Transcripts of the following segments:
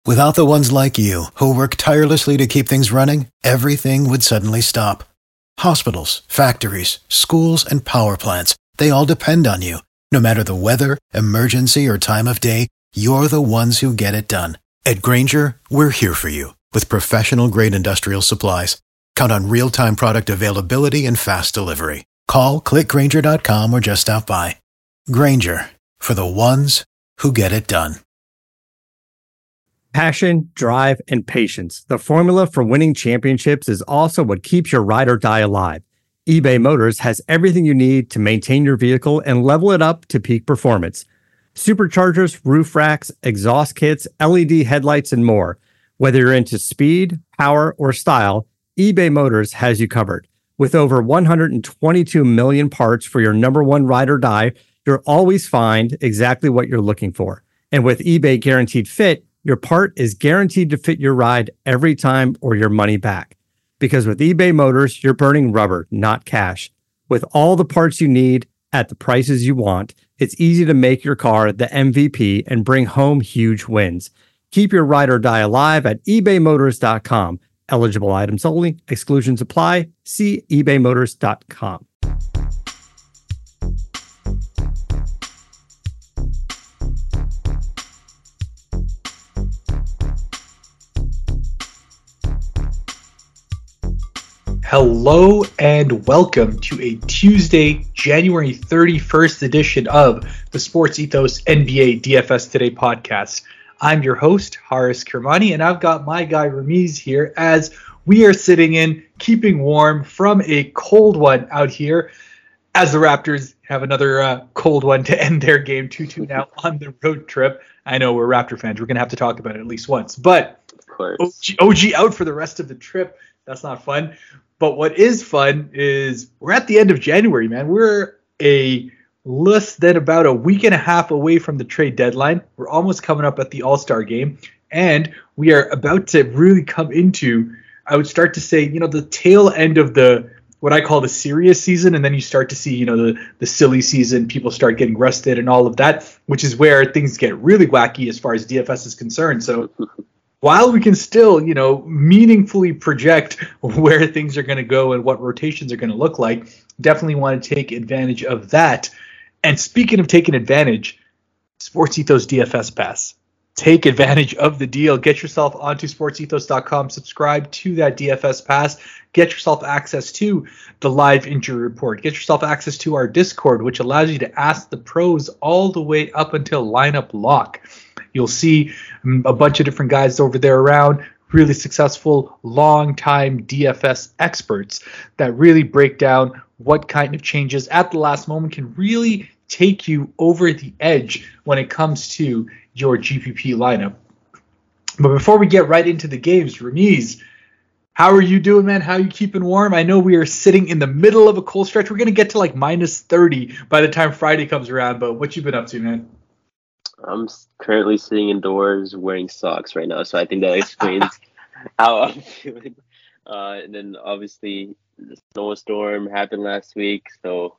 Without the ones like you, who work tirelessly to keep things running, everything would suddenly stop. Hospitals, factories, schools, and power plants, they all depend on you. No matter the weather, emergency, or time of day, you're the ones who get it done. At Grainger, we're here for you with professional-grade industrial supplies. Count on real-time product availability and fast delivery. Call, click Grainger.com, or just stop by. Grainger, for the ones who get it done. Passion, drive, and patience. The formula for winning championships is also what keeps your ride or die alive. eBay Motors has everything you need to maintain your vehicle and level it up to peak performance. Superchargers, roof racks, exhaust kits, LED headlights, and more. Whether you're into speed, power, or style, eBay Motors has you covered. With over 122 million parts for your number one ride or die, you'll always find exactly what you're looking for. And with eBay Guaranteed Fit, your part is guaranteed to fit your ride every time or your money back. Because with eBay Motors, you're burning rubber, not cash. With all the parts you need at the prices you want, it's easy to make your car the MVP and bring home huge wins. Keep your ride or die alive at ebaymotors.com. Eligible items only. Exclusions apply. See ebaymotors.com. Hello and welcome to a Tuesday, January 31st edition of the Sports Ethos NBA DFS Today podcast. I'm your host, Haris Kermani, and I've got my guy Ramiz here as we are sitting in, keeping warm from a cold one out here as the Raptors have another cold one to end their game 2-2 now on the road trip. I know we're Raptor fans. We're going to have to talk about it at least once, but of course. OG out for the rest of the trip. That's not fun. But what is fun is we're at the end of January, man. We're less than about a week and a half away from the trade deadline. We're almost coming up at the All-Star game. And we are about to really come into, I would start to say, the tail end of what I call the serious season. And then you start to see, the silly season. People start getting rested and all of that, which is where things get really wacky as far as DFS is concerned. So while we can still, meaningfully project where things are going to go and what rotations are going to look like, definitely want to take advantage of that. And speaking of taking advantage, Sports Ethos DFS Pass. Take advantage of the deal. Get yourself onto sportsethos.com. Subscribe to that DFS Pass. Get yourself access to the live injury report. Get yourself access to our Discord, which allows you to ask the pros all the way up until lineup lock. You'll see a bunch of different guys over there around, really successful, long-time DFS experts that really break down what kind of changes at the last moment can really take you over the edge when it comes to your GPP lineup. But before we get right into the games, Ramiz, how are you doing, man? How are you keeping warm? I know we are sitting in the middle of a cold stretch. We're going to get to like minus 30 by the time Friday comes around, but what you been up to, man? I'm currently sitting indoors wearing socks right now, so I think that explains how I'm feeling. And then obviously the snowstorm happened last week, so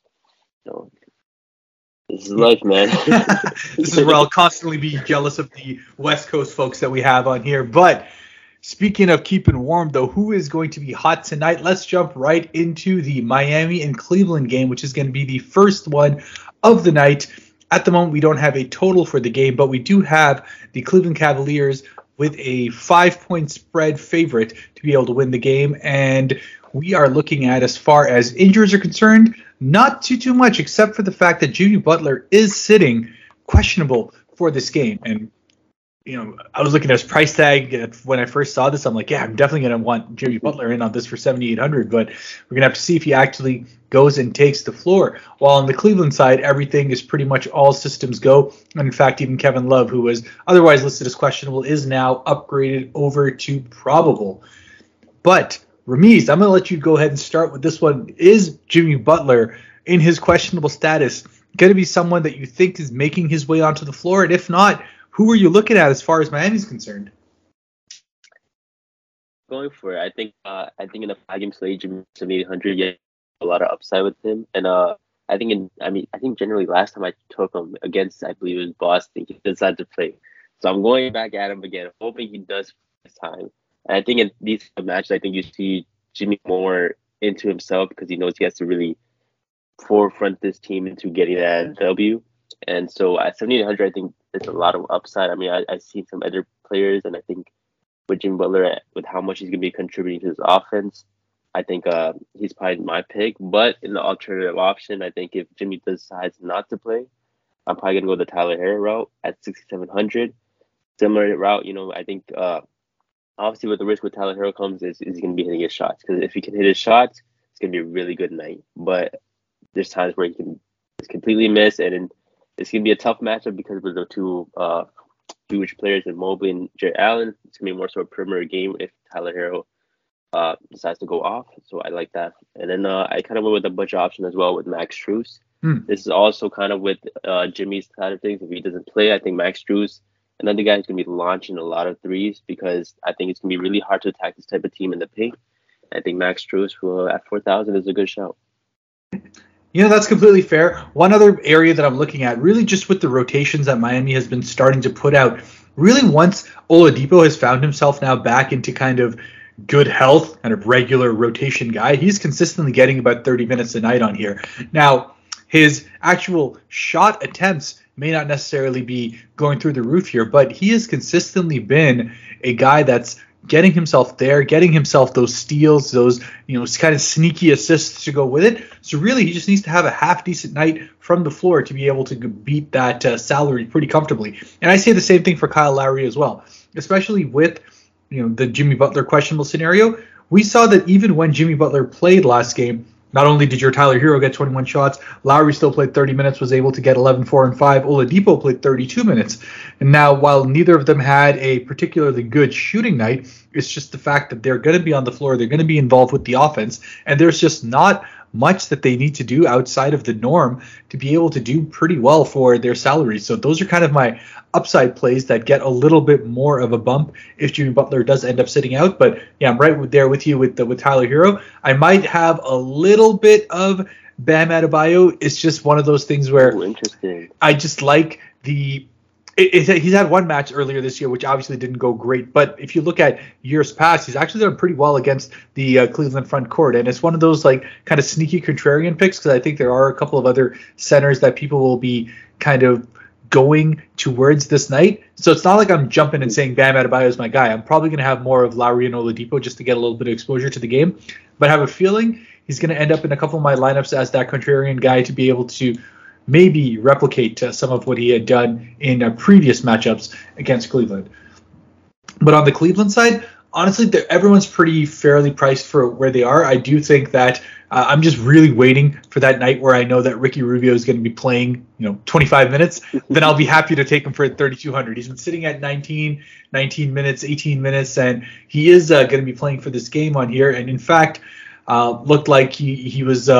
this is life, man. This is where I'll constantly be jealous of the West Coast folks that we have on here. But speaking of keeping warm, though, who is going to be hot tonight? Let's jump right into the Miami and Cleveland game, which is going to be the first one of the night. At the moment, we don't have a total for the game, but we do have the Cleveland Cavaliers with a 5-point spread favorite to be able to win the game. And we are looking at, as far as injuries are concerned, not too much, except for the fact that Jimmy Butler is sitting questionable for this game. And, I was looking at his price tag when I first saw this. I'm like, yeah, I'm definitely going to want Jimmy Butler in on this for 7,800, but we're going to have to see if he actually goes and takes the floor. While on the Cleveland side, everything is pretty much all systems go. And in fact, even Kevin Love, who was otherwise listed as questionable, is now upgraded over to probable. But Ramiz, I'm going to let you go ahead and start with this one. Is Jimmy Butler, in his questionable status, going to be someone that you think is making his way onto the floor? And if not, who are you looking at as far as Miami's concerned? Going for it. I think in the 5-game slate, Jimmy 7,800, yeah, a lot of upside with him. And I think generally last time I took him against, I believe it was Boston, he decided to play So I'm going back at him again, hoping he does this time. And I think in these matches, I think you see Jimmy more into himself because he knows he has to really forefront this team into getting that W. And so at 7,800, I think there's a lot of upside. I mean, I've seen some other players, and I think with Jimmy Butler, with how much he's going to be contributing to his offense, I think he's probably my pick. But in the alternative option, I think if Jimmy decides not to play, I'm probably going to go the Tyler Hero route at 6,700. Similar route, I think obviously with the risk with Tyler Hero comes is he's going to be hitting his shots. Because if he can hit his shots, it's going to be a really good night. But there's times where he can just completely miss, and it's going to be a tough matchup because of the two huge players in Mobley and Jarrett Allen. It's going to be more so a perimeter game if Tyler Hero decides to go off. So I like that. And then I kind of went with a bunch of option as well with Max Strus. This is also kind of with Jimmy's side of things. If he doesn't play, I think Max Strus, another guy who's going to be launching a lot of threes because I think it's going to be really hard to attack this type of team in the paint. I think Max Strus at 4,000 is a good shout. That's completely fair. One other area that I'm looking at, really just with the rotations that Miami has been starting to put out, really once Oladipo has found himself now back into kind of good health, kind of regular rotation guy, he's consistently getting about 30 minutes a night on here. Now, his actual shot attempts may not necessarily be going through the roof here, but he has consistently been a guy that's getting himself there, getting himself those steals, those kind of sneaky assists to go with it. So really, he just needs to have a half decent night from the floor to be able to beat that salary pretty comfortably. And I say the same thing for Kyle Lowry as well, especially with the Jimmy Butler questionable scenario. We saw that even when Jimmy Butler played last game, not only did your Tyler Hero get 21 shots, Lowry still played 30 minutes, was able to get 11, 4, and 5. Oladipo played 32 minutes. And now, while neither of them had a particularly good shooting night, it's just the fact that they're going to be on the floor, they're going to be involved with the offense, and there's just not much that they need to do outside of the norm to be able to do pretty well for their salaries. So those are kind of my upside plays that get a little bit more of a bump if Jimmy Butler does end up sitting out. But yeah, I'm right there with you with Tyler Hero. I might have a little bit of Bam Adebayo. It's just one of those things where I just like he's had one match earlier this year, which obviously didn't go great. But if you look at years past, he's actually done pretty well against the Cleveland front court. And it's one of those kind of sneaky contrarian picks because I think there are a couple of other centers that people will be kind of going towards this night. So it's not like I'm jumping and saying Bam Adebayo is my guy. I'm probably going to have more of Lowry and Oladipo just to get a little bit of exposure to the game. But I have a feeling he's going to end up in a couple of my lineups as that contrarian guy to be able to maybe replicate some of what he had done in previous matchups against Cleveland. But on the Cleveland side, honestly, everyone's pretty fairly priced for where they are. I do think that I'm just really waiting for that night where I know that Ricky Rubio is going to be playing, 25 minutes. Then I'll be happy to take him for 3,200. He's been sitting at 19 minutes, 18 minutes, and he is going to be playing for this game on here. And in fact, looked like he was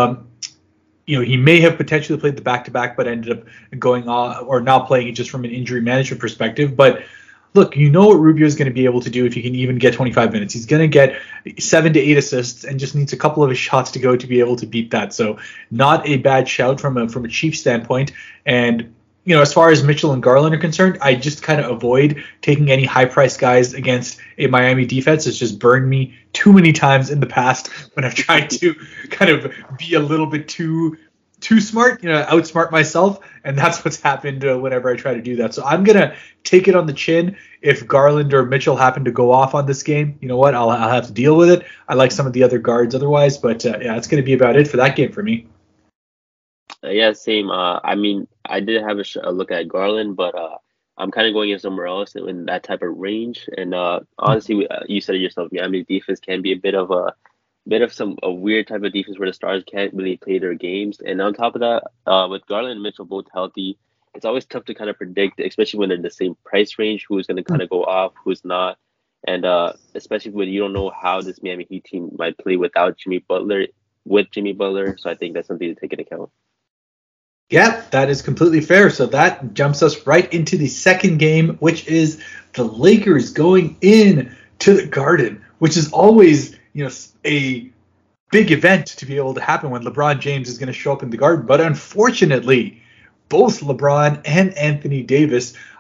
he may have potentially played the back-to-back, but ended up going on or not playing it just from an injury management perspective. But look, what Rubio is going to be able to do if he can even get 25 minutes. He's going to get 7 to 8 assists and just needs a couple of his shots to go to be able to beat that. So not a bad shout from a Chiefs standpoint. And as far as Mitchell and Garland are concerned, I just kind of avoid taking any high-priced guys against a Miami defense. It's just burned me too many times in the past when I've tried to kind of be a little bit too smart, outsmart myself, and that's what's happened whenever I try to do that. So I'm going to take it on the chin. If Garland or Mitchell happen to go off on this game, you know what? I'll have to deal with it. I like some of the other guards otherwise, but that's going to be about it for that game for me. Yeah, same. I mean, I did have a look at Garland, but I'm kind of going in somewhere else in that type of range. And honestly, you said it yourself, Miami defense can be a bit of a weird type of defense where the stars can't really play their games. And on top of that, with Garland and Mitchell both healthy, it's always tough to kind of predict, especially when they're in the same price range, who's going to kind of go off, who's not. And especially when you don't know how this Miami Heat team might play without Jimmy Butler, with Jimmy Butler. So I think that's something to take into account. Yeah, that is completely fair. So that jumps us right into the second game, which is the Lakers going in to the Garden, which is always, a big event to be able to happen when LeBron James is going to show up in the Garden. But unfortunately, both LeBron and Anthony Davis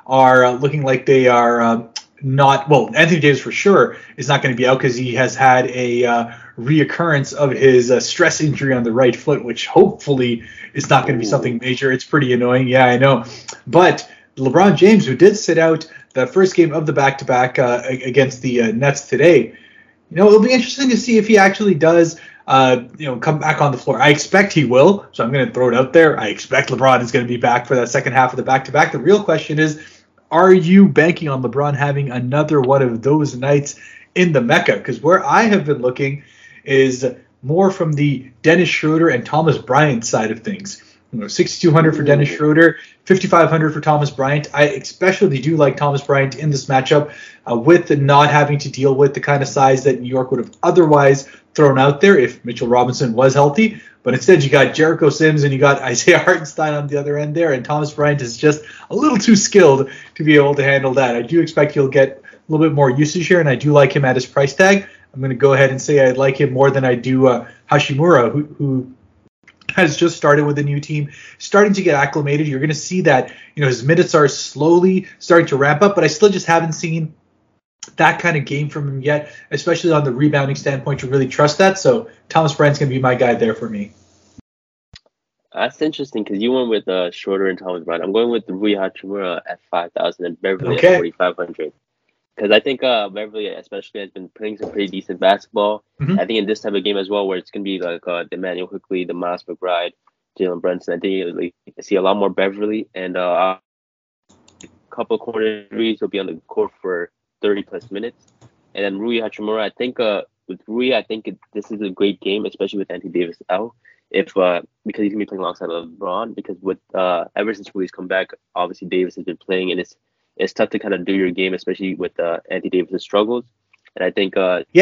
are looking like they are not, well, Anthony Davis for sure is not going to be out because he has had a reoccurrence of his stress injury on the right foot, which hopefully is not going to be something major. It's pretty annoying. Yeah, I know. But LeBron James, who did sit out the first game of the back-to-back against the Nets today, it'll be interesting to see if he actually does come back on the floor. I expect he will, so I'm going to throw it out there. I expect LeBron is going to be back for that second half of the back-to-back. The real question is, are you banking on LeBron having another one of those nights in the Mecca? Because where I have been looking is more from the Dennis Schroeder and Thomas Bryant side of things. 6,200 for Dennis Schroeder, 5,500 for Thomas Bryant. I especially do like Thomas Bryant in this matchup with not having to deal with the kind of size that New York would have otherwise thrown out there if Mitchell Robinson was healthy. But instead, you got Jericho Sims and you got Isaiah Hartenstein on the other end there, and Thomas Bryant is just a little too skilled to be able to handle that. I do expect he'll get a little bit more usage here, and I do like him at his price tag. I'm going to go ahead and say I like him more than I do Hashimura, who has just started with a new team, starting to get acclimated. You're going to see that his minutes are slowly starting to ramp up, but I still just haven't seen that kind of game from him yet, especially on the rebounding standpoint, to really trust that. So Thomas Bryant's going to be my guy there for me. That's interesting because you went with Schroeder and Thomas Bryant. I'm going with Rui Hachimura at 5,000 and Beverly at 4,500. Because I think Beverly especially has been playing some pretty decent basketball. I think in this type of game as well, where it's going to be like Emmanuel Quickley, the Miles McBride, Jalen Brunson, I think I see a lot more Beverly, and a couple of corner threes will be on the court for 30-plus minutes. And then Rui Hachimura, I think with Rui, this is a great game, especially with Anthony Davis out. Because he's going to be playing alongside LeBron, because with ever since Rui's come back, obviously Davis has been playing, and it's tough to kind of do your game, especially with Anthony Davis' struggles. And I think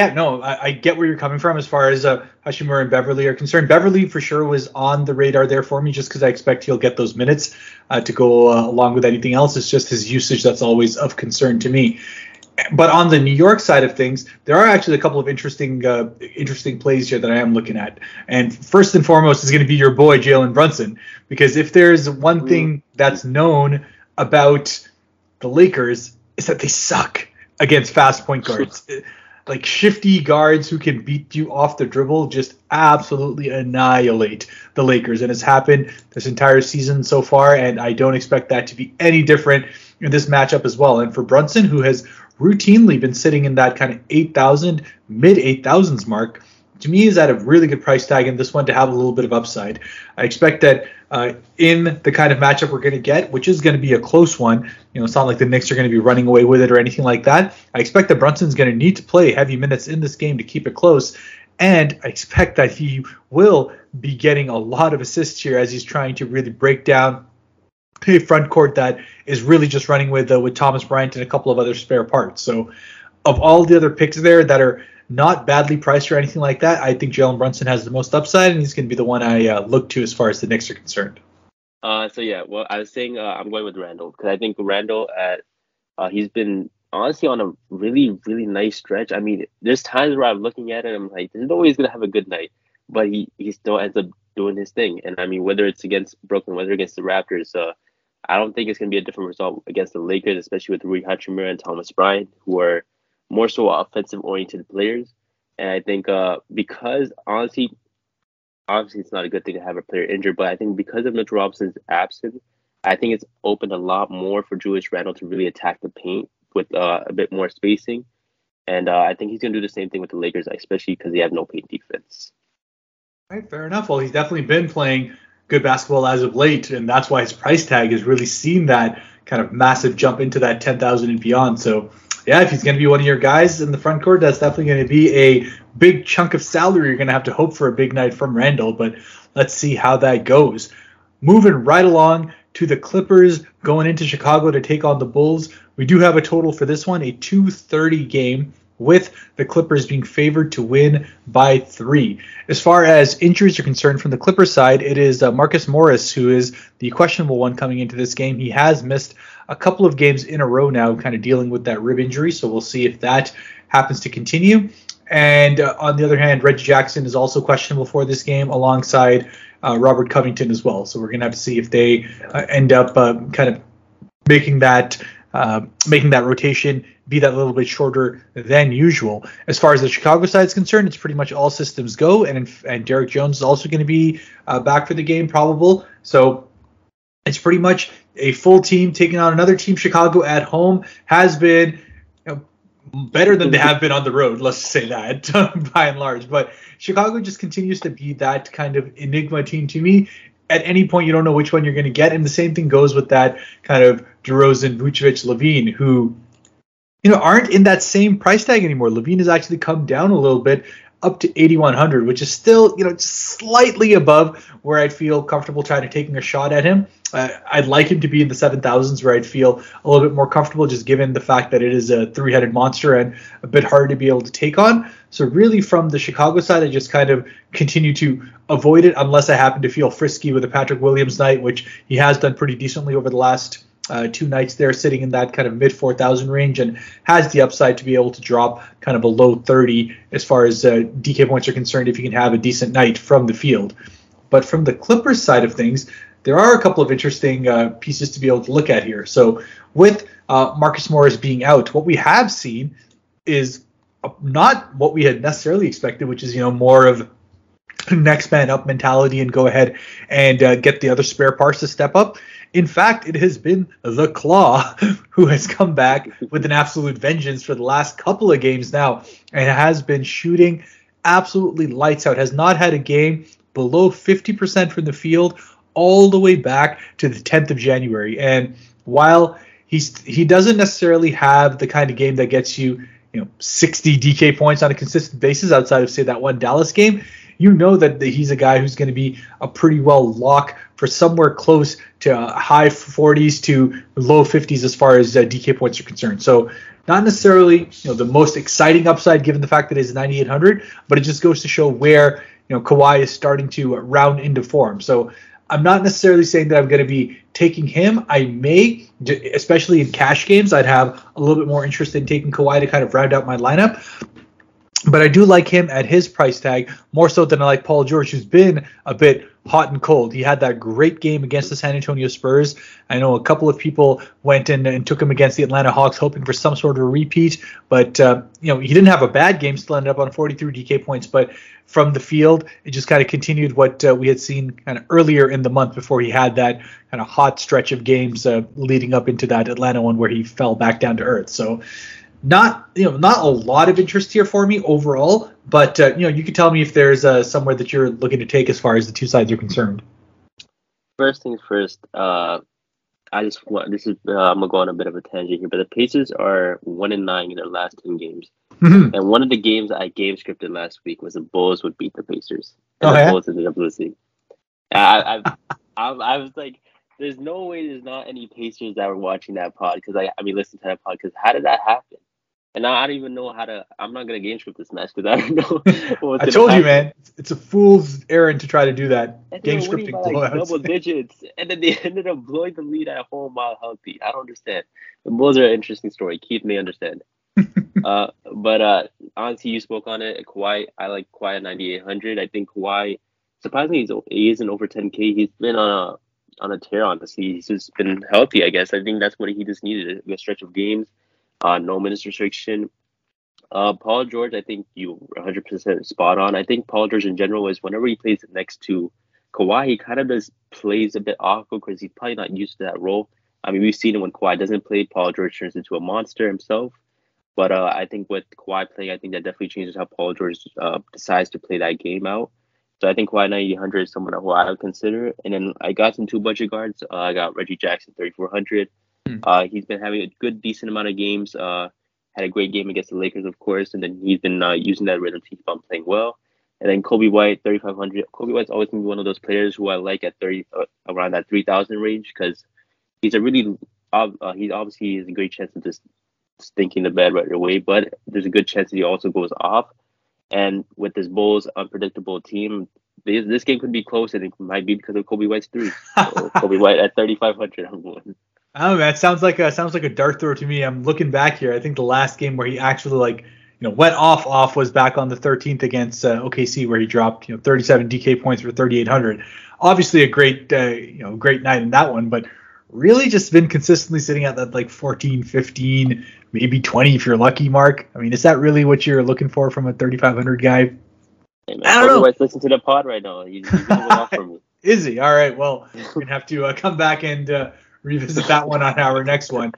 I get where you're coming from as far as Hashimura and Beverly are concerned. Beverly for sure was on the radar there for me, just because I expect he'll get those minutes to go along with anything else. It's just his usage that's always of concern to me. But on the New York side of things, there are actually a couple of interesting plays here that I am looking at. And first and foremost is going to be your boy Jalen Brunson, because if there's one thing that's known about the Lakers is that they suck against fast point guards. Like shifty guards who can beat you off the dribble just absolutely annihilate the Lakers. And it's happened this entire season so far, and I don't expect that to be any different in this matchup as well. And for Brunson, who has routinely been sitting in that kind of 8,000, mid 8,000s mark, to me is at a really good price tag in this one to have a little bit of upside. I expect that in the kind of matchup we're going to get, which is going to be a close one, it's not like the Knicks are going to be running away with it or anything like that. I expect that Brunson's going to need to play heavy minutes in this game to keep it close. And I expect that he will be getting a lot of assists here as he's trying to really break down a front court that is really just running with Thomas Bryant and a couple of other spare parts. So of all the other picks there that are not badly priced or anything like that, I think Jalen Brunson has the most upside, and he's going to be the one I look to as far as the Knicks are concerned. I was saying I'm going with Randall, because I think Randall he's been honestly on a really, really nice stretch. I mean, there's times where I'm looking at it and I'm like, there's no way he's going to have a good night, but he still ends up doing his thing. And I mean, whether it's against Brooklyn, whether against the Raptors, I don't think it's going to be a different result against the Lakers, especially with Rui Hachimura and Thomas Bryant, who are more so offensive-oriented players. And I think because, obviously it's not a good thing to have a player injured, but I think because of Mitchell Robinson's absence, I think it's opened a lot more for Julius Randle to really attack the paint with a bit more spacing. And I think he's going to do the same thing with the Lakers, especially because they have no paint defense. All right, fair enough. Well, he's definitely been playing good basketball as of late, and that's why his price tag has really seen that kind of massive jump into that 10,000 and beyond. So yeah, if he's going to be one of your guys in the front court, that's definitely going to be a big chunk of salary. You're going to have to hope for a big night from Randall, but let's see how that goes. Moving right along to the Clippers going into Chicago to take on the Bulls. We do have a total for this one, a 230 game, with the Clippers being favored to win by 3. As far as injuries are concerned from the Clippers side, it is Marcus Morris who is the questionable one coming into this game. He has missed a couple of games in a row now, kind of dealing with that rib injury, so we'll see if that happens to continue. And on the other hand, Reggie Jackson is also questionable for this game alongside Robert Covington as well. So we're going to have to see if they end up kind of making that making that rotation be that little bit shorter than usual. As far as the Chicago side is concerned, it's pretty much all systems go, and Derek Jones is also going to be back for the game, probable. So it's pretty much a full team taking on another team. Chicago at home has been better than they have been on the road, let's say that, by and large. But Chicago just continues to be that kind of enigma team to me. At any point, you don't know which one you're going to get. And the same thing goes with that kind of DeRozan, Vucevic, LaVine, who, aren't in that same price tag anymore. LaVine has actually come down a little bit, up to 8,100, which is still, just slightly above where I'd feel comfortable taking a shot at him. I'd like him to be in the 7,000s where I'd feel a little bit more comfortable, just given the fact that it is a three-headed monster and a bit hard to be able to take on. So really from the Chicago side, I just kind of continue to avoid it unless I happen to feel frisky with a Patrick Williams night, which he has done pretty decently over the last 2 nights there, sitting in that kind of mid 4,000 range, and has the upside to be able to drop kind of below 30 as far as DK points are concerned if you can have a decent night from the field. But from the Clippers side of things, there are a couple of interesting pieces to be able to look at here. So with Marcus Morris being out, what we have seen is not what we had necessarily expected, which is, more of next man up mentality and go ahead and get the other spare parts to step up. In fact, it has been the Claw who has come back with an absolute vengeance for the last couple of games now, and has been shooting absolutely lights out, has not had a game below 50% from the field all the way back to the 10th of January. And while he doesn't necessarily have the kind of game that gets you, 60 DK points on a consistent basis outside of, say, that one Dallas game, that he's a guy who's going to be a pretty well lock for somewhere close to high 40s to low 50s as far as DK points are concerned. So not necessarily, the most exciting upside given the fact that it's 9,800, but it just goes to show where, Kawhi is starting to round into form. So I'm not necessarily saying that I'm going to be taking him. I may, especially in cash games, I'd have a little bit more interest in taking Kawhi to kind of round out my lineup. But I do like him at his price tag more so than I like Paul George, who's been a bit hot and cold. He had that great game against the San Antonio Spurs. I know a couple of people went in and took him against the Atlanta Hawks, hoping for some sort of a repeat. But, he didn't have a bad game, still ended up on 43 DK points. But from the field, it just kind of continued what we had seen kind of earlier in the month before he had that kind of hot stretch of games leading up into that Atlanta one where he fell back down to earth. So not a lot of interest here for me overall, but you can tell me if there's somewhere that you're looking to take as far as the two sides are concerned. First things first, I'm gonna go on a bit of a tangent here, but the Pacers are 1-9 in their last 10 games, and one of the games I game scripted last week was the Bulls would beat the Pacers, and the Bulls ended up losing. I was like, there's no way there's not any Pacers that were watching that pod listen to that pod, because how did that happen? And I don't even know I'm not going to game script this match because I don't know. I told you, man. It's a fool's errand to try to do that. Game scripting blowouts. Double digits. And then they ended up blowing the lead at home while healthy. I don't understand. The Bulls are an interesting story. Keith may understand. But honestly, you spoke on it. Kawhi, I like Kawhi at 9,800. I think Kawhi, surprisingly, he isn't over 10K. He's been on a tear, honestly. He's just been healthy, I guess. I think that's what he just needed, a stretch of games. No minutes restriction. Paul George, I think you 100% spot on. I think Paul George in general is whenever he plays next to Kawhi, he kind of just plays a bit awkward because he's probably not used to that role. I mean, we've seen it when Kawhi doesn't play, Paul George turns into a monster himself. But I think with Kawhi playing, I think that definitely changes how Paul George decides to play that game out. So I think Kawhi 9,800 is someone who I would consider. And then I got some 2 budget guards. I got Reggie Jackson 3,400. He's been having a decent amount of games. Had a great game against the Lakers, of course, and then he's been using that rhythm to keep on playing well. And then Kobe White, 3,500. Kobe White's always going to be one of those players who I like at around that 3,000 range because he's he obviously has a great chance of just stinking the bed right away, but there's a good chance that he also goes off. And with this Bulls unpredictable team, this game could be close, and it might be because of Kobe White's 3. So Kobe White at 3,500, I'm going. Oh, man, it sounds like a dart throw to me. I'm looking back here. I think the last game where he actually went off was back on the 13th against OKC, where he dropped 37 DK points for 3,800. Obviously a great great night in that one, but really just been consistently sitting at that like 14, 15, maybe 20 if you're lucky mark. I mean, is that really what you're looking for from a 3,500 guy? Hey, man, I don't know. White's listening to the pod right now. He's moving off from me. Is he? All right. Well, we're going to have to come back and revisit that one on our next one.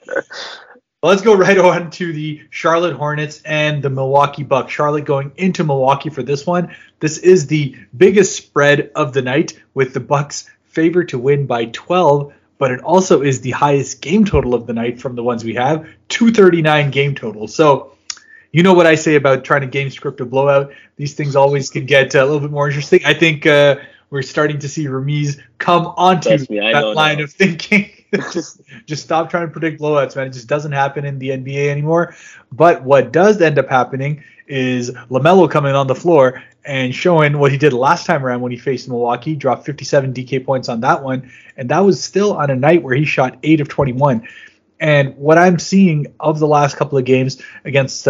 Let's go right on to the Charlotte Hornets and the Milwaukee Bucks. Charlotte going into Milwaukee for this one. This is the biggest spread of the night, with the Bucks favored to win by 12, but it also is the highest game total of the night from the ones we have, 239 game total. So you know what I say about trying to game script a blowout. These things always can get a little bit more interesting. I think we're starting to see Ramiz come onto that line of thinking. just stop trying to predict blowouts, man. It just doesn't happen in the NBA anymore. But what does end up happening is LaMelo coming on the floor and showing what he did last time around when he faced Milwaukee, dropped 57 DK points on that one, and that was still on a night where he shot 8 of 21. And what I'm seeing of the last couple of games against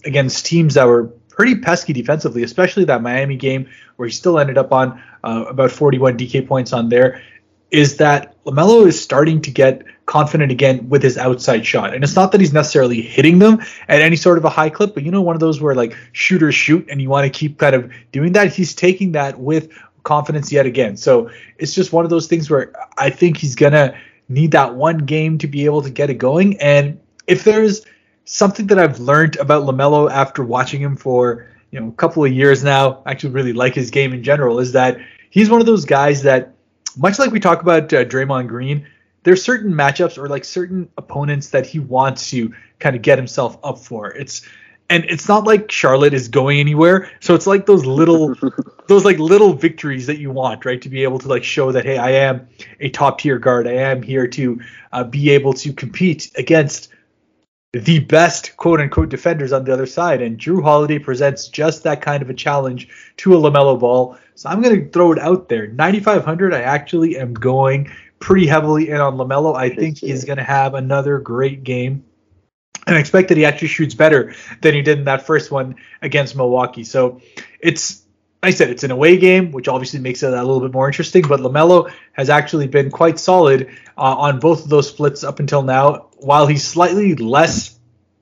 teams that were pretty pesky defensively, especially that Miami game where he still ended up on about 41 DK points on there, is that LaMelo is starting to get confident again with his outside shot. And it's not that he's necessarily hitting them at any sort of a high clip, but one of those where like shooters shoot and you want to keep kind of doing that. He's taking that with confidence yet again. So it's just one of those things where I think he's going to need that one game to be able to get it going. And if there's something that I've learned about LaMelo after watching him for a couple of years now, I actually really like his game in general, is that he's one of those guys that, much like we talk about Draymond Green, there's certain matchups or like certain opponents that he wants to kind of get himself up for. It's not like Charlotte is going anywhere, so it's like those little victories that you want, right? To be able to like show that, hey, I am a top tier guard. I am here to be able to compete against the best quote unquote defenders on the other side. And Jrue Holiday presents just that kind of a challenge to a LaMelo Ball. So I'm going to throw it out there. 9,500, I actually am going pretty heavily in on LaMelo. I think he's going to have another great game. And I expect that he actually shoots better than he did in that first one against Milwaukee. So it's, like I said, it's an away game, which obviously makes it a little bit more interesting. But LaMelo has actually been quite solid on both of those splits up until now. While he's slightly less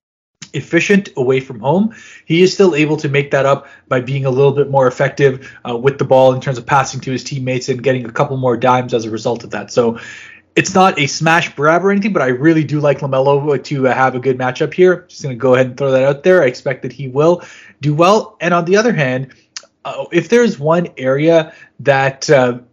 efficient away from home, he is still able to make that up by being a little bit more effective with the ball in terms of passing to his teammates and getting a couple more dimes as a result of that. So it's not a smash grab or anything, but I really do like LaMelo to have a good matchup here. Just going to go ahead and throw that out there. I expect that he will do well. And on the other hand, if there's one area that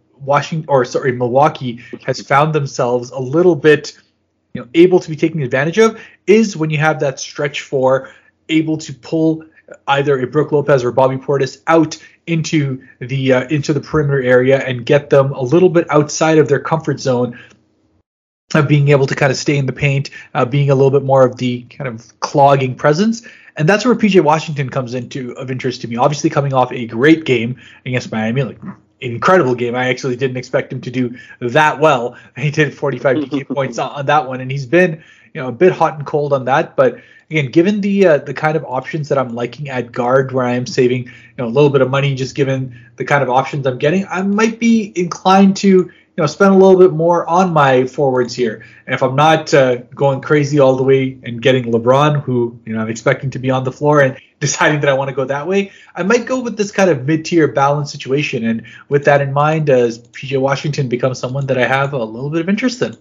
Milwaukee has found themselves a little bit able to be taken advantage of, is when you have that stretch four able to pull either a Brook Lopez or Bobby Portis out into the perimeter area and get them a little bit outside of their comfort zone of being able to kind of stay in the paint, being a little bit more of the kind of clogging presence. And that's where PJ Washington comes of interest to me. Obviously coming off a great game against Miami, like an incredible game. I actually didn't expect him to do that well. He did 45 DK points on that one, and he's been a bit hot and cold on that. But again, given the kind of options that I'm liking at guard, where I am saving a little bit of money, just given the kind of options I'm getting, I might be inclined to spend a little bit more on my forwards here. And if I'm not going crazy all the way and getting LeBron, who I'm expecting to be on the floor, and deciding that I want to go that way, I might go with this kind of mid-tier balance situation. And with that in mind, as PJ Washington becomes someone that I have a little bit of interest in.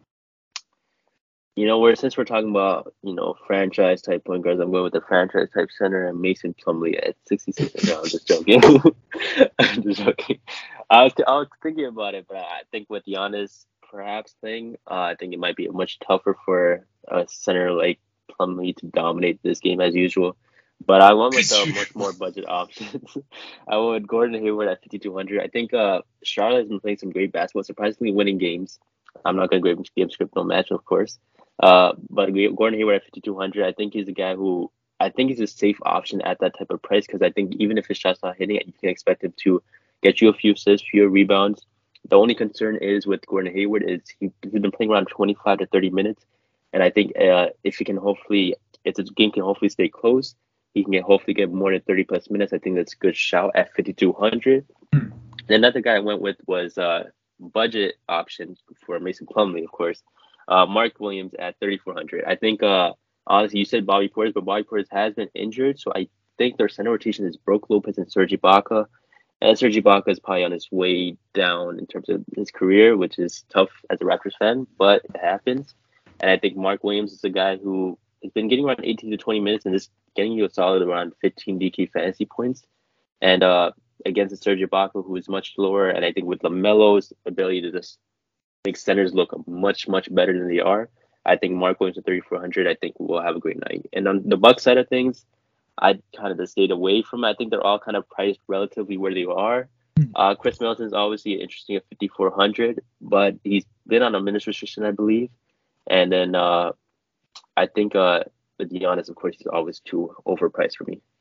Since we're talking about, franchise type point guards, I'm going with the franchise type center and Mason Plumlee at 66. No, I'm just joking. I'm just joking. I was thinking about it, but I think with Giannis perhaps thing, I think it might be much tougher for a center like Plumlee to dominate this game as usual. But I went with much more budget options. I went with Gordon Hayward at 5,200. I think Charlotte has been playing some great basketball, surprisingly winning games. I'm not going to go game script no match, of course. But Gordon Hayward at 5,200, I think he's a guy who I think he's a safe option at that type of price, because I think even if his shot's not hitting it, you can expect him to get you a few assists, few rebounds. The only concern is with Gordon Hayward is he's been playing around 25 to 30 minutes, and I think if the game can hopefully stay close, he can hopefully get more than 30 plus minutes. I think that's a good shout at 5,200. And another guy I went with was budget option for Mason Plumlee, of course. Mark Williams at 3,400. I think honestly, you said Bobby Portis, but Bobby Portis has been injured, so I think their center rotation is Brook Lopez and Serge Ibaka. And Serge Ibaka is probably on his way down in terms of his career, which is tough as a Raptors fan, but it happens. And I think Mark Williams is a guy who has been getting around 18 to 20 minutes and just getting you a solid around 15 DK fantasy points. And against Serge Ibaka, who is much lower, and I think with LaMelo's ability to just make centers look much, much better than they are, I think Mark Williams at 3,400, I think will have a great night. And on the Bucks side of things, I kind of just stayed away from it. I think they're all kind of priced relatively where they are. Chris Middleton is obviously interesting at 5,400, but he's been on a minutes restriction, I believe. And then I think Giannis, of course, he's always too overpriced for me.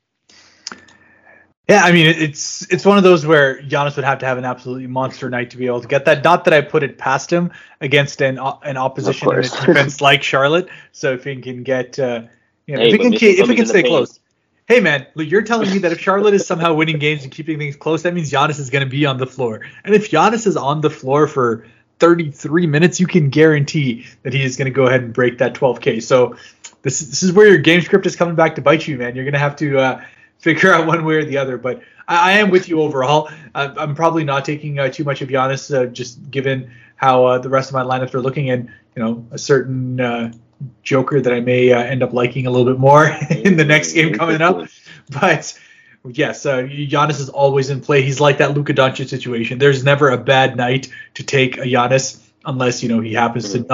Yeah, I mean, it's one of those where Giannis would have to have an absolutely monster night to be able to get that. Not that I put it past him against an opposition in a defense like Charlotte. So if he can get, if he can stay close. Hey, man, you're telling me that if Charlotte is somehow winning games and keeping things close, that means Giannis is going to be on the floor. And if Giannis is on the floor for 33 minutes, you can guarantee that he is going to go ahead and break that 12K. So this is where your game script is coming back to bite you, man. You're going to have to figure out one way or the other. But I am with you overall. I'm probably not taking too much of Giannis, just given how the rest of my lineups are looking, and a certain Joker that I may end up liking a little bit more in the next game coming up. But yes, Giannis is always in play. He's like that Luka Doncic situation. There's never a bad night to take a Giannis unless he happens to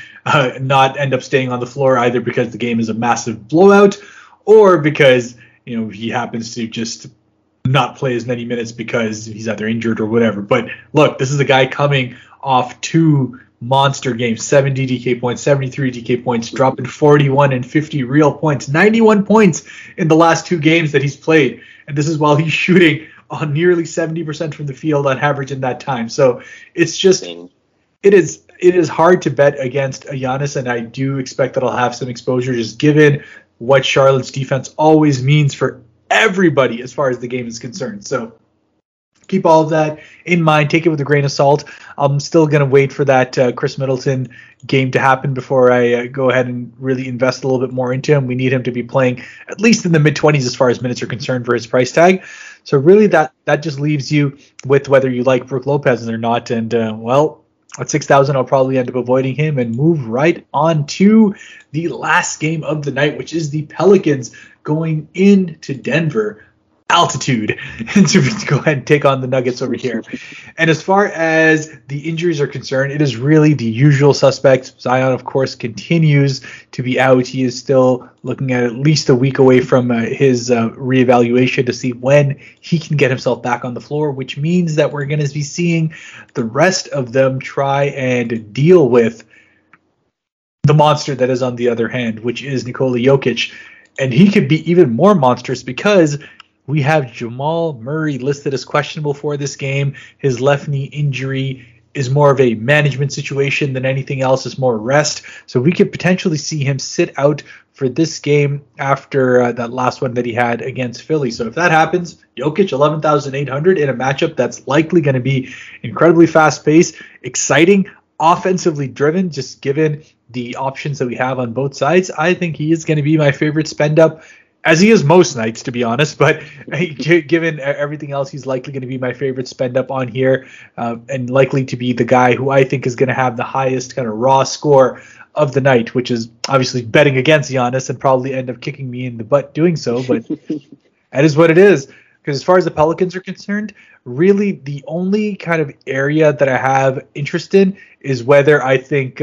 not end up staying on the floor, either because the game is a massive blowout or because he happens to just not play as many minutes because he's either injured or whatever. But look, this is a guy coming off 2 monster games, 70 DK points, 73 DK points, dropping 41 and 50 real points, 91 points in the last 2 games that he's played. And this is while he's shooting on nearly 70% from the field on average in that time. So it's just, it is hard to bet against a Giannis, and I do expect that I'll have some exposure just given what Charlotte's defense always means for everybody as far as the game is concerned. So keep all of that in mind. Take it with a grain of salt. I'm still going to wait for that Chris Middleton game to happen before I go ahead and really invest a little bit more into him. We need him to be playing at least in the mid-20s as far as minutes are concerned for his price tag. So really that just leaves you with whether you like Brook Lopez or not. And, at 6,000, I'll probably end up avoiding him and move right on to the last game of the night, which is the Pelicans going into Denver. Altitude. And so we can go ahead and take on the Nuggets over here. And as far as the injuries are concerned, it is really the usual suspects. Zion, of course, continues to be out. He is still looking at least a week away from his reevaluation to see when he can get himself back on the floor, which means that we're going to be seeing the rest of them try and deal with the monster that is on the other hand, which is Nikola Jokic. And he could be even more monstrous because we have Jamal Murray listed as questionable for this game. His left knee injury is more of a management situation than anything else. It's more rest. So we could potentially see him sit out for this game after that last one that he had against Philly. So if that happens, Jokic 11,800 in a matchup that's likely going to be incredibly fast-paced, exciting, offensively driven, just given the options that we have on both sides. I think he is going to be my favorite spend up, as he is most nights, to be honest. But given everything else, he's likely going to be my favorite spend up on here, and likely to be the guy who I think is going to have the highest kind of raw score of the night, which is obviously betting against Giannis and probably end up kicking me in the butt doing so. But that is what it is. Because as far as the Pelicans are concerned, really the only kind of area that I have interest in is whether I think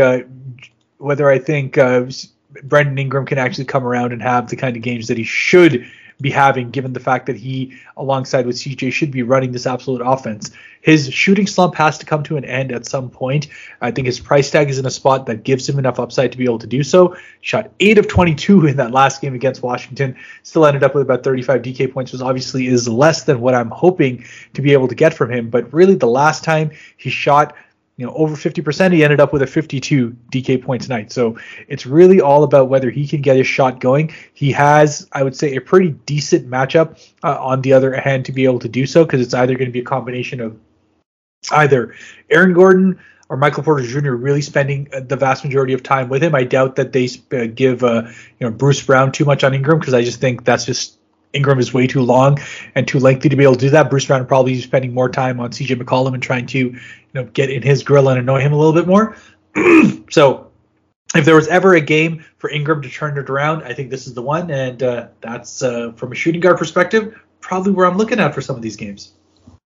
Brandon Ingram can actually come around and have the kind of games that he should be having, given the fact that he, alongside with CJ, should be running this absolute offense. His shooting slump has to come to an end at some point. I think his price tag is in a spot that gives him enough upside to be able to do so. Shot 8 of 22 in that last game against Washington. Still ended up with about 35 DK points, which obviously is less than what I'm hoping to be able to get from him. But really, the last time he shot over 50%, he ended up with a 52 DK points night. So it's really all about whether he can get his shot going. He has, I would say, a pretty decent matchup on the other hand to be able to do so, because it's either going to be a combination of either Aaron Gordon or Michael Porter Jr. really spending the vast majority of time with him. I doubt that they give Bruce Brown too much on Ingram, because I just think that's just Ingram is way too long and too lengthy to be able to do that. Bruce Brown probably spending more time on CJ McCollum and trying to get in his grill and annoy him a little bit more. So if there was ever a game for Ingram to turn it around, I think this is the one, and that's from a shooting guard perspective probably where I'm looking at for some of these games.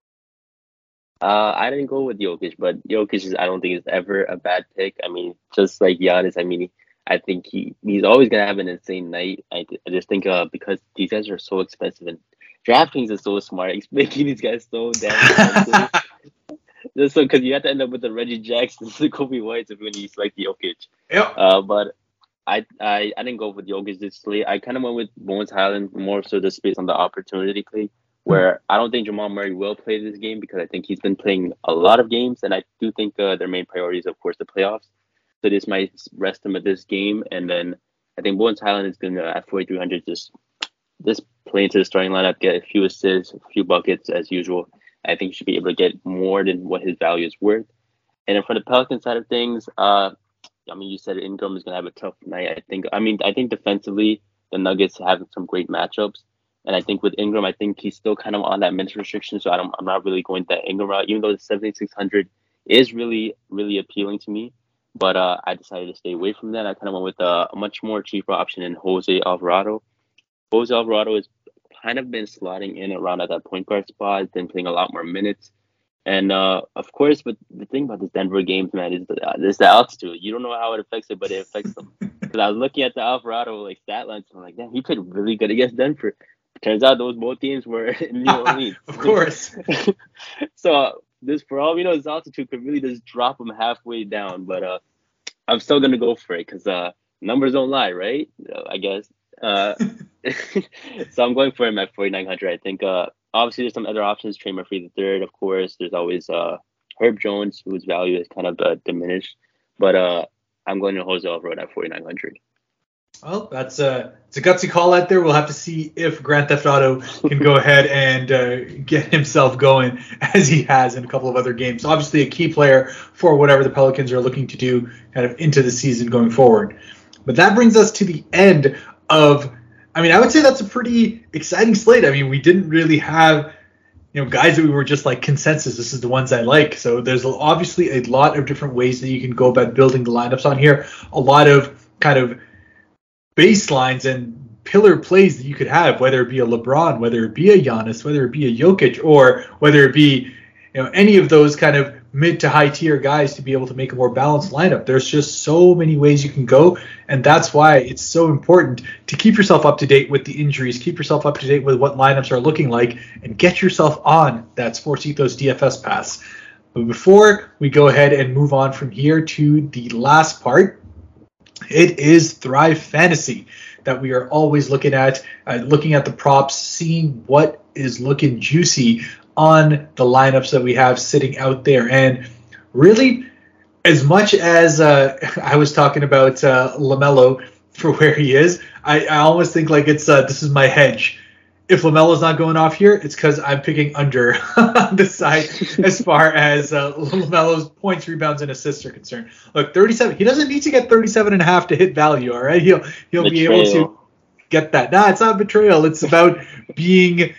I didn't go with Jokic, but Jokic I don't think is ever a bad pick. I mean, just like Giannis, I think he's always gonna have an insane night. I just think because these guys are so expensive and DraftKings is so smart, it's making these guys so damn expensive. Just so because you have to end up with the Reggie Jackson, the Kobe Whites when you select Jokic. Yep. But I didn't go with Jokic this slate. I kind of went with Bones Highland more so just based on the opportunity play, where I don't think Jamal Murray will play this game because I think he's been playing a lot of games, and I do think their main priority is, of course, the playoffs. So this might rest him at this game, and then I think Bones Highland is going to, at 4,300, just play into the starting lineup, get a few assists, a few buckets as usual. I think he should be able to get more than what his value is worth. And then for the Pelican side of things, you said Ingram is going to have a tough night. I think defensively, the Nuggets have some great matchups. And I think with Ingram, I think he's still kind of on that minutes restriction. So I'm not really going that Ingram route, even though the 7,600 is really, really appealing to me. But I decided to stay away from that. I kind of went with a much more cheaper option in Jose Alvarado. Jose Alvarado has kind of been slotting in around at that point guard spot. He's been playing a lot more minutes. And, of course, but the thing about this Denver games, man, is the altitude. You don't know how it affects it, but it affects them. Because I was looking at the Alvarado stat lines, and I'm like, damn, he played really good against Denver. Turns out those both teams were in New Orleans. Of course. So this, for all we know, this altitude could really just drop them halfway down. But I'm still going to go for it because numbers don't lie, right? I guess. So I'm going for him at 4,900. I think obviously there's some other options. Trey Murphy III, of course. There's always Herb Jones, whose value is kind of diminished. But I'm going to Jose Alvarado at 4,900. Well, it's a gutsy call out there. We'll have to see if Grand Theft Auto can go ahead and get himself going as he has in a couple of other games. Obviously, a key player for whatever the Pelicans are looking to do kind of into the season going forward. But that brings us to the end of, I would say that's a pretty exciting slate. We didn't really have, guys that we were just like consensus. This is the ones I like. So there's obviously a lot of different ways that you can go about building the lineups on here. A lot of kind of baselines and pillar plays that you could have, whether it be a LeBron, whether it be a Giannis, whether it be a Jokic, or whether it be any of those kind of mid to high tier guys to be able to make a more balanced lineup. There's just so many ways you can go, and that's why it's so important to keep yourself up to date with the injuries, keep yourself up to date with what lineups are looking like, and get yourself on that Sports Ethos DFS pass. But before we go ahead and move on from here to the last part, it is Thrive Fantasy that we are always looking at the props, seeing what is looking juicy on the lineups that we have sitting out there. And really, as much as I was talking about LaMelo for where he is, I almost think like it's this is my hedge. If LaMelo's not going off here, it's because I'm picking under on the side as far as LaMelo's points, rebounds, and assists are concerned. Look, 37. He doesn't need to get 37.5 to hit value. All right, he'll be able to get that. Nah, it's not betrayal. It's about being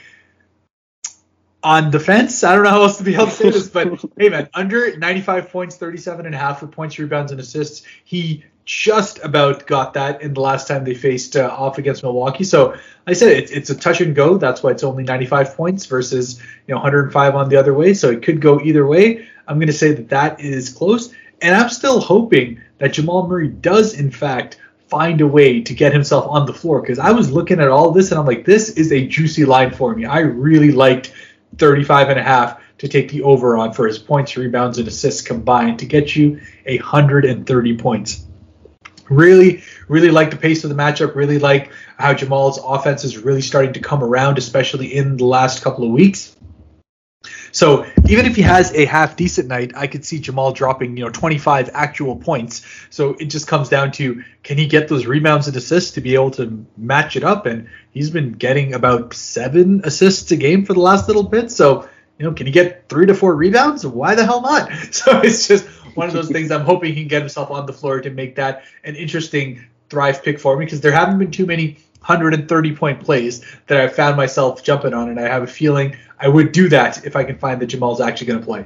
on the fence. I don't know how else to be able to say this, but hey, man, under 95 points, 37.5 for points, rebounds, and assists. He just about got that in the last time they faced off against Milwaukee. So like I said, it's a touch and go. That's why it's only 95 points versus 105 on the other way. So it could go either way. I'm going to say that is close. And I'm still hoping that Jamal Murray does, in fact, find a way to get himself on the floor. Because I was looking at all this and I'm like, this is a juicy line for me. I really liked 35.5 to take the over on for his points, rebounds, and assists combined to get you 130 points. Really, really like the pace of the matchup. Really like how Jamal's offense is really starting to come around, especially in the last couple of weeks. So even if he has a half decent night, I could see Jamal dropping, 25 actual points. So it just comes down to, can he get those rebounds and assists to be able to match it up? And he's been getting about 7 assists a game for the last little bit. So can he get 3 to 4 rebounds? Why the hell not? So it's just one of those things. I'm hoping he can get himself on the floor to make that an interesting Thrive pick for me, because there haven't been too many 130-point plays that I've found myself jumping on, and I have a feeling I would do that if I can find that Jamal's actually going to play.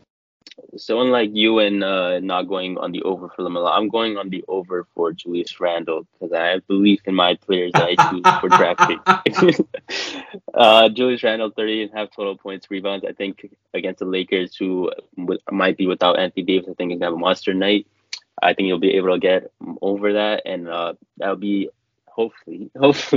So unlike you and not going on the over for LaMelo, I'm going on the over for Julius Randle, because I have belief in my players that I choose for draft pick. Julius Randle, 30.5 total points, rebounds. I think against the Lakers, who might be without Anthony Davis, I think he's going to have a monster night. I think he'll be able to get over that, and that'll be hopefully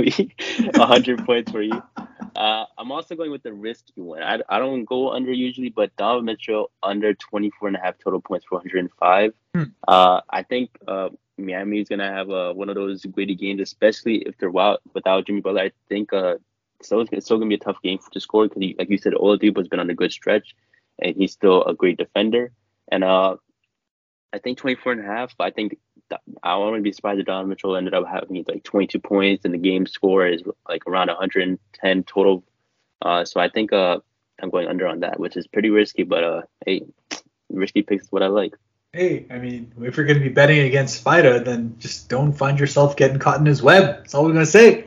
100 points for you. I'm also going with the risky one. I don't go under usually, but Donovan Mitchell under 24.5 total points for 105. I think Miami is gonna have one of those gritty games, especially if they're without Jimmy Butler. I think it's still gonna be a tough game to score, because, like you said, Oladipo has been on a good stretch, and he's still a great defender. And I think 24.5. I think I wouldn't be surprised if Donovan Mitchell ended up having like 22 points, and the game score is like around 110 total. So I think I'm going under on that, which is pretty risky, but hey, risky picks is what I like. Hey, I mean, if you're going to be betting against Spida, then just don't find yourself getting caught in his web. That's all we're going to say.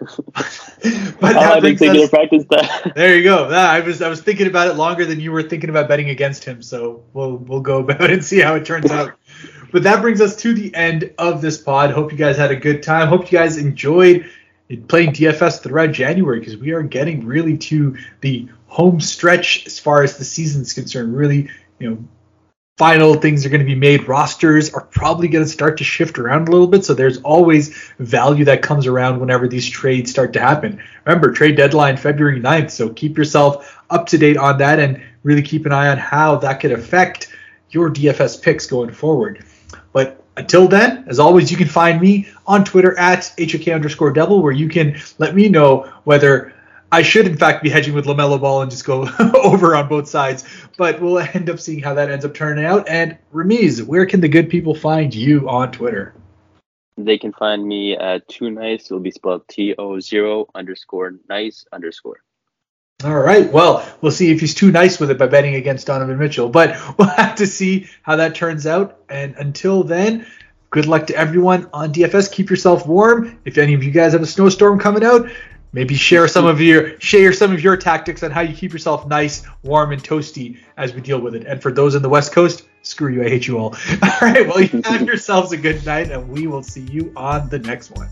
But that brings us, practice that. There you go. I was thinking about it longer than you were thinking about betting against him, so we'll go about it and see how it turns out. But that brings us to the end of this pod. Hope you guys had a good time. Hope you guys enjoyed playing DFS throughout January, because we are getting really to the home stretch as far as the season's concerned. Really, final things are going to be made. Rosters are probably going to start to shift around a little bit, so there's always value that comes around whenever these trades start to happen. Remember, trade deadline February 9th, so keep yourself up to date on that and really keep an eye on how that could affect your DFS picks going forward. But until then, as always, you can find me on Twitter at HOK_Devil, where you can let me know whether I should, in fact, be hedging with LaMelo Ball and just go over on both sides. But we'll end up seeing how that ends up turning out. And Ramiz, where can the good people find you on Twitter? They can find me at TooNice. It'll be spelled TO__nice_. All right. Well, we'll see if he's too nice with it by betting against Donovan Mitchell. But we'll have to see how that turns out. And until then, good luck to everyone on DFS. Keep yourself warm. If any of you guys have a snowstorm coming out, maybe share some of your tactics on how you keep yourself nice, warm, and toasty as we deal with it. And for those in the West Coast, screw you. I hate you all. All right. Well, you have yourselves a good night, and we will see you on the next one.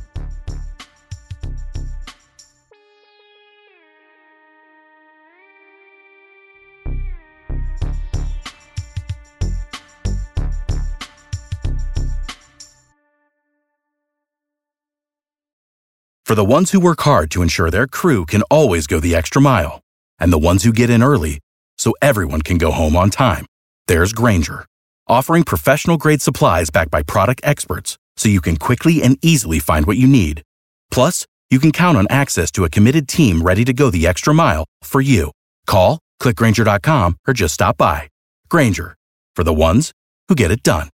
For the ones who work hard to ensure their crew can always go the extra mile, and the ones who get in early so everyone can go home on time, there's Grainger, offering professional-grade supplies backed by product experts so you can quickly and easily find what you need. Plus, you can count on access to a committed team ready to go the extra mile for you. Call, click Grainger.com, or just stop by. Grainger, for the ones who get it done.